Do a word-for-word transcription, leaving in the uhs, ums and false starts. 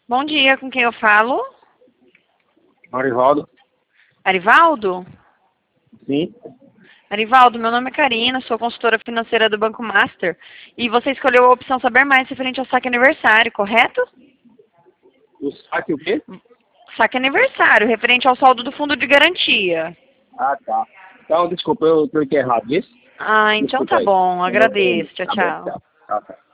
Bom dia, com quem eu falo? Marivaldo. Arivaldo? Sim. Arivaldo, meu nome é Karina, sou consultora financeira do Banco Master. E você escolheu a opção Saber Mais referente ao saque aniversário, correto? O saque o quê? Saque aniversário, referente ao saldo do fundo de garantia. Ah, tá. Então, desculpa, eu cliquei errado, isso? Ah, então Desculpa tá aí. bom, Eu não entendi. agradeço. Tchau, Tá bom, tchau. tchau. Tchau, tchau.